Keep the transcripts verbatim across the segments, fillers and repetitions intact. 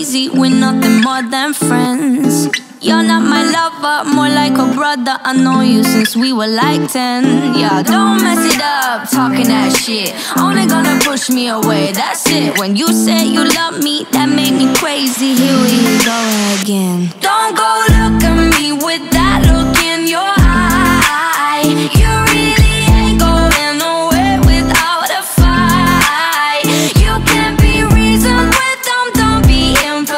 crazy, we're nothing more than friends. You're not my lover, more like a brother. I know you since we were like ten. Yeah, don't mess it up, talking that shit. Only gonna push me away, that's it. When you said you love me, that made me crazy. Here we go again. Don't go look at me with that look in your eye. You really ain't going nowhere without a fight. You can't be reasoned with them, don't be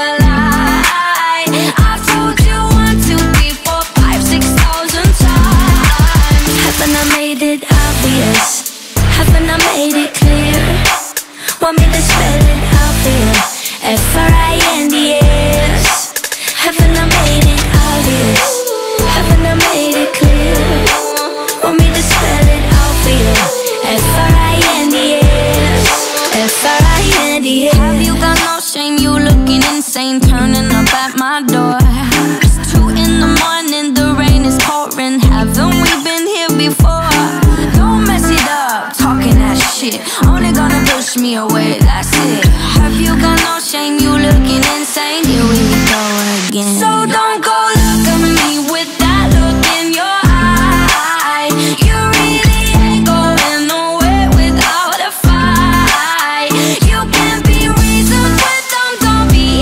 impolite. I've told you one, two, three, four, five, six thousand times. Haven't I made it obvious? Haven't I made it clear? Want me to spell it out for you? F R I N D S. Haven't I made it obvious? Haven't I made it clear? Want me to spell it out for you? F R I N D S. F R I N D S. Have you got no shame? You looking insane, turning up at my door. It's two in the morning, the rain is pouring. Haven't we been here before? Don't mess it up, talking that shit. Only gonna push me away, that's it. Have you got no shame? You looking insane. Here we go again. So don't go look at me with that look in your eye. You really ain't going nowhere without a fight. You can't be reasoned with them, don't be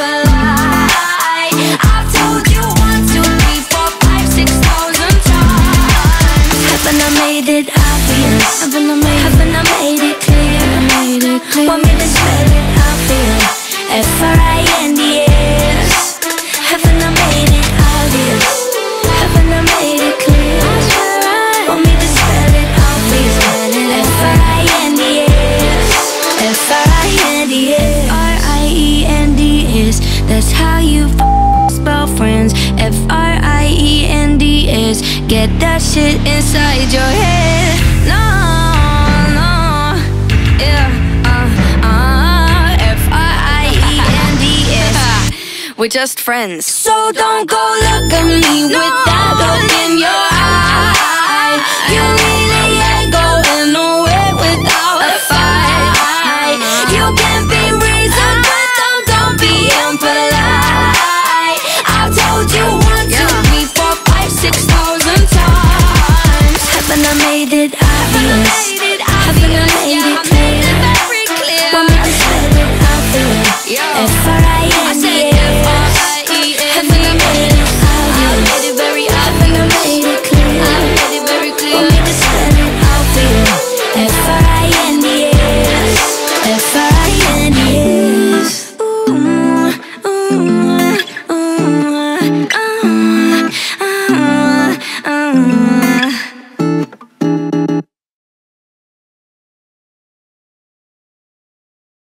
impolite. I've told you one, two, three, four, five, six thousand times. Haven't I made it obvious? Haven't I made, haven't I made it clear? Made it clear. Want me to spell it out for you? F R I N D S. Haven't I made it obvious? Haven't I made it clear? Want me to spell it out for you? F R I N D S. F R I N D S. R I E N D S. That's how you f- spell friends. F R I E N D S. Get that shit inside your head. No, no, yeah, uh, uh, F R I E N D S. We're just friends. So don't go look at me with that look in your eye. You really